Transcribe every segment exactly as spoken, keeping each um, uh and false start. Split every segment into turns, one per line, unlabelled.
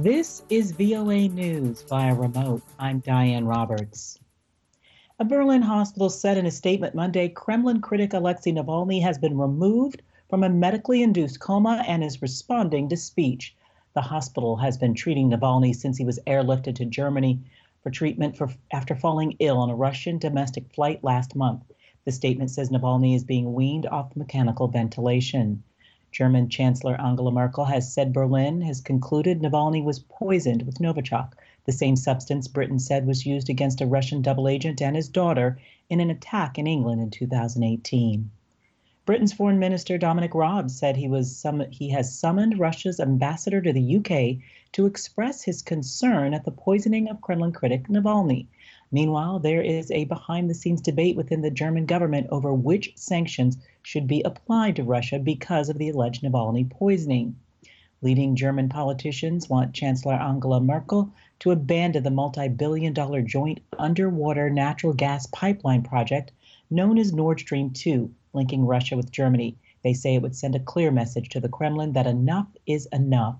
This is V O A News via remote. I'm Diane Roberts. A Berlin hospital said in a statement Monday Kremlin critic Alexei Navalny has been removed from a medically induced coma and is responding to speech. The hospital has been treating Navalny since he was airlifted to Germany for treatment for, after falling ill on a Russian domestic flight last month. The statement says Navalny is being weaned off mechanical ventilation. German Chancellor Angela Merkel has said Berlin has concluded Navalny was poisoned with Novichok, the same substance Britain said was used against a Russian double agent and his daughter in an attack in England in two thousand eighteen. Britain's Foreign Minister Dominic Raab said he was sum- he has summoned Russia's ambassador to the U K to express his concern at the poisoning of Kremlin critic Navalny. Meanwhile, there is a behind-the-scenes debate within the German government over which sanctions should be applied to Russia because of the alleged Navalny poisoning. Leading German politicians want Chancellor Angela Merkel to abandon the multi-billion dollar joint underwater natural gas pipeline project known as Nord Stream two, linking Russia with Germany. They say it would send a clear message to the Kremlin that enough is enough.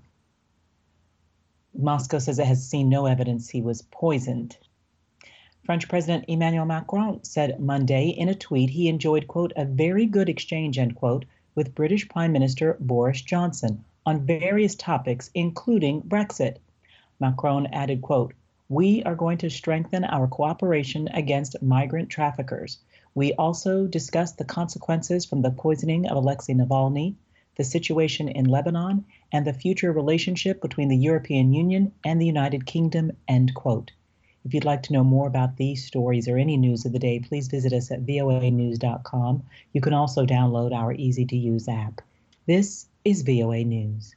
Moscow says it has seen no evidence he was poisoned. French President Emmanuel Macron said Monday in a tweet he enjoyed, quote, a very good exchange, end quote, with British Prime Minister Boris Johnson on various topics, including Brexit. Macron added, quote, we are going to strengthen our cooperation against migrant traffickers. We also discussed the consequences from the poisoning of Alexei Navalny, the situation in Lebanon, and the future relationship between the European Union and the United Kingdom, end quote. If you'd like to know more about these stories or any news of the day, please visit us at V O A news dot com. You can also download our easy-to-use app. This is V O A News.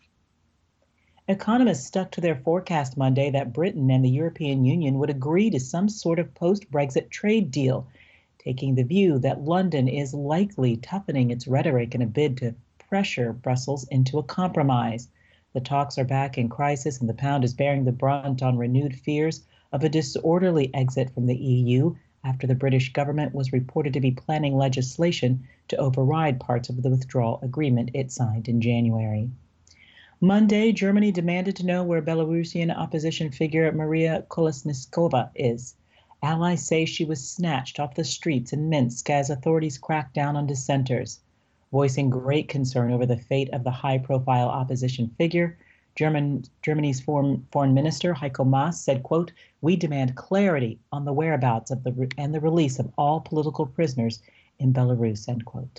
Economists stuck to their forecast Monday that Britain and the European Union would agree to some sort of post-Brexit trade deal, taking the view that London is likely toughening its rhetoric in a bid to pressure Brussels into a compromise. The talks are back in crisis, and the pound is bearing the brunt on renewed fears of a disorderly exit from the E U after the British government was reported to be planning legislation to override parts of the withdrawal agreement it signed in January. Monday, Germany demanded to know where Belarusian opposition figure Maria Kolesnikova is. Allies say she was snatched off the streets in Minsk as authorities cracked down on dissenters. Voicing great concern over the fate of the high-profile opposition figure, German, Germany's foreign, foreign minister, Heiko Maas, said, quote, we demand clarity on the whereabouts of the and the release of all political prisoners in Belarus, end quote.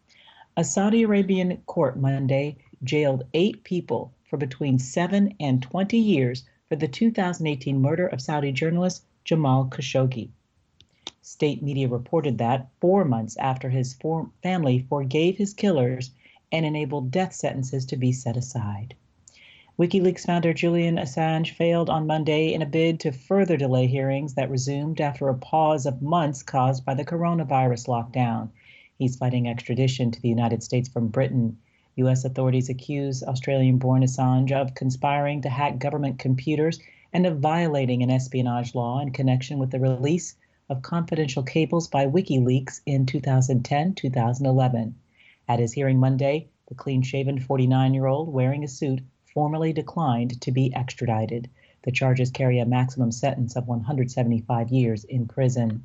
A Saudi Arabian court Monday jailed eight people for between seven and twenty years for the two thousand eighteen murder of Saudi journalist Jamal Khashoggi. State media reported that four months after his for- family forgave his killers and enabled death sentences to be set aside. WikiLeaks founder Julian Assange failed on Monday in a bid to further delay hearings that resumed after a pause of months caused by the coronavirus lockdown. He's fighting extradition to the United States from Britain. U S authorities accuse Australian-born Assange of conspiring to hack government computers and of violating an espionage law in connection with the release of confidential cables by WikiLeaks in two thousand ten to two thousand eleven. At his hearing Monday, the clean-shaven forty-nine-year-old wearing a suit formally declined to be extradited. The charges carry a maximum sentence of one hundred seventy-five years in prison.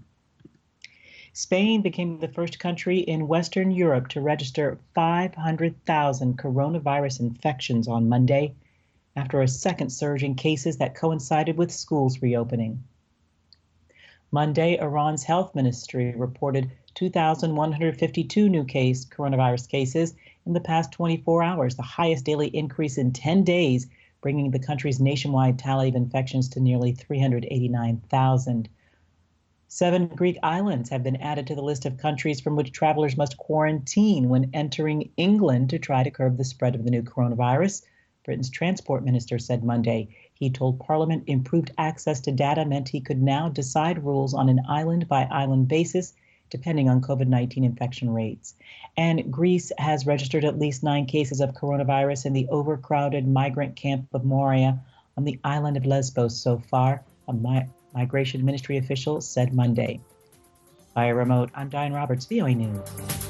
Spain became the first country in Western Europe to register five hundred thousand coronavirus infections on Monday, after a second surge in cases that coincided with schools reopening. Monday, Iran's health ministry reported two thousand one hundred fifty-two new case coronavirus cases in the past twenty-four hours, the highest daily increase in ten days, bringing the country's nationwide tally of infections to nearly three hundred eighty-nine thousand. Seven Greek islands have been added to the list of countries from which travelers must quarantine when entering England to try to curb the spread of the new coronavirus. Britain's transport minister said Monday. He told Parliament improved access to data meant he could now decide rules on an island-by-island basis, depending on COVID nineteen infection rates. And Greece has registered at least nine cases of coronavirus in the overcrowded migrant camp of Moria on the island of Lesbos so far, a mi- migration ministry official said Monday. Via remote, I'm Diane Roberts, V O A News.